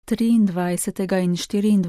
23. in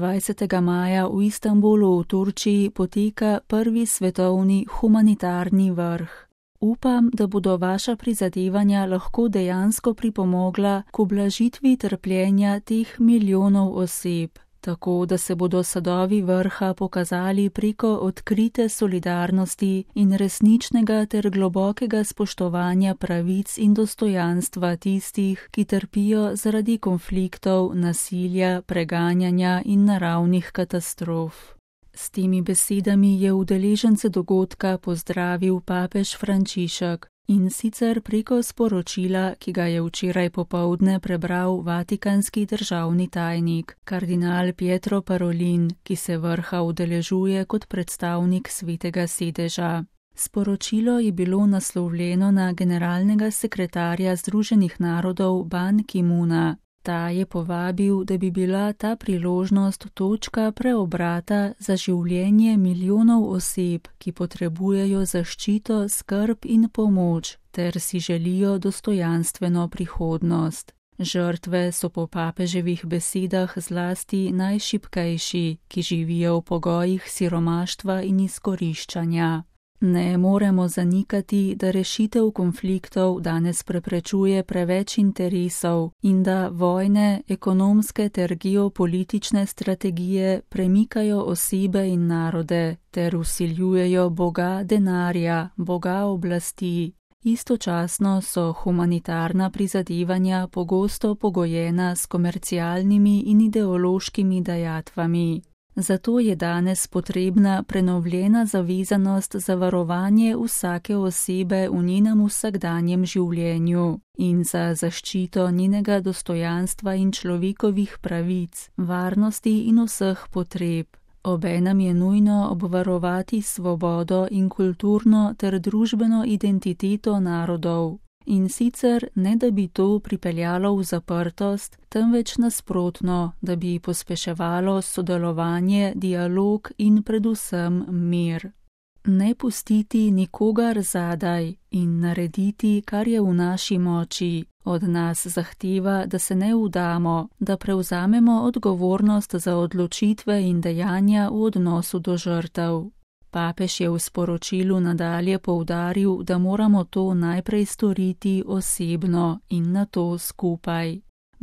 24. maja v Istanbulu v Turčiji poteka prvi svetovni humanitarni vrh. Upam, da bodo vaša prizadevanja lahko dejansko pripomogla k ublažitvi trpljenja teh milijonov oseb, tako da se bodo sadovi vrha pokazali preko odkrite solidarnosti in resničnega ter globokega spoštovanja pravic in dostojanstva tistih, ki trpijo zaradi konfliktov, nasilja, preganjanja in naravnih katastrof. S temi besedami je udeležence dogodka pozdravil papež Frančišek, in sicer preko sporočila, ki ga je včeraj popoldne prebral vatikanski državni tajnik, kardinal Pietro Parolin, ki se vrha udeležuje kot predstavnik Svetega sedeža. Sporočilo je bilo naslovljeno na generalnega sekretarja Združenih narodov Ban Ki-moona. Ta je povabil, da bi bila ta priložnost točka preobrata za življenje milijonov oseb, ki potrebujejo zaščito, skrb in pomoč, ter si želijo dostojanstveno prihodnost. Žrtve so po papeževih besedah zlasti najšibkejši, ki živijo v pogojih siromaštva in izkoriščanja. Ne moremo zanikati, da rešitev konfliktov danes preprečuje preveč interesov in da vojne, ekonomske ter geopolitične strategije premikajo osebe in narode ter vsiljujejo boga denarja, boga oblasti. Istočasno so humanitarna prizadevanja pogosto pogojena s komercialnimi in ideološkimi dajatvami. Zato je danes potrebna prenovljena zavezanost za varovanje vsake osebe v njenem vsakdanjem življenju in za zaščito njenega dostojanstva in človekovih pravic, varnosti in vseh potreb. Obenem je nujno obvarovati svobodo in kulturno ter družbeno identiteto narodov. In sicer ne da bi to pripeljalo v zaprtost, temveč nasprotno, da bi pospeševalo sodelovanje, dialog in predvsem mir. Ne pustiti nikogar zadaj in narediti, kar je v naši moči. Od nas zahteva, da se ne vdamo, da prevzamemo odgovornost za odločitve in dejanja v odnosu do žrtev. Papež je v sporočilu nadalje poudaril, da moramo to najprej storiti osebno in nato skupaj.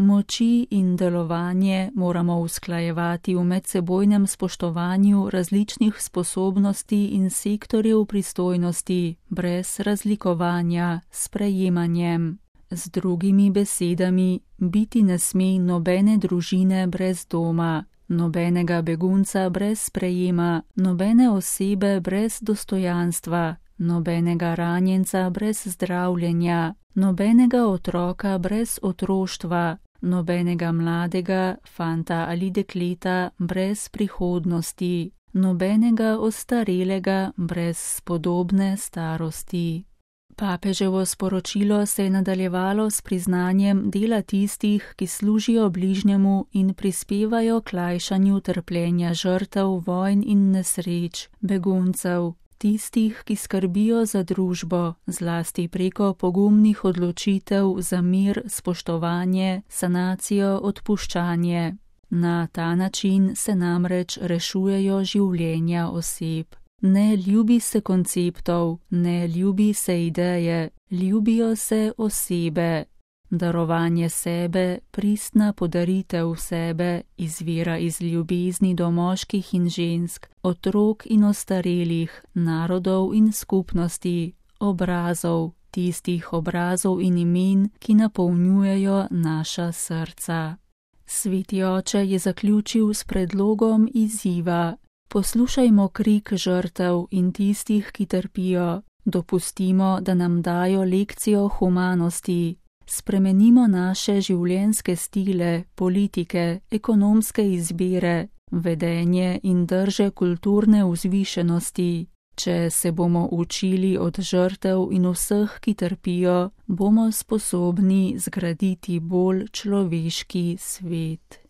Moči in delovanje moramo usklajevati v medsebojnem spoštovanju različnih sposobnosti in sektorjev pristojnosti, brez razlikovanja, s sprejemanjem. Z drugimi besedami, biti ne sme nobene družine brez doma, nobenega begunca brez sprejema, nobene osebe brez dostojanstva, nobenega ranjenca brez zdravljenja, nobenega otroka brez otroštva, nobenega mladega, fanta ali dekleta brez prihodnosti, nobenega ostarelega brez spodobne starosti. Papeževo sporočilo se je nadaljevalo s priznanjem dela tistih, ki služijo bližnjemu in prispevajo k lajšanju trpljenja žrtev vojn in nesreč, beguncev, tistih, ki skrbijo za družbo, zlasti preko pogumnih odločitev za mir, spoštovanje, sanacijo, odpuščanje. Na ta način se namreč rešujejo življenja oseb. Ne ljubi se konceptov, ne ljubi se ideje, ljubijo se osebe. Darovanje sebe, pristna podaritev sebe, izvira iz ljubezni do moških in žensk, otrok in ostarelih, narodov in skupnosti, obrazov, tistih obrazov in imen, ki napolnjujejo naša srca. Sveti oče je zaključil s predlogom izziva. Poslušajmo krik žrtev in tistih, ki trpijo. Dopustimo, da nam dajo lekcijo humanosti. Spremenimo naše življenjske stile, politike, ekonomske izbire, vedenje in drže kulturne vzvišenosti. Če se bomo učili od žrtev in vseh, ki trpijo, bomo sposobni zgraditi bolj človeški svet.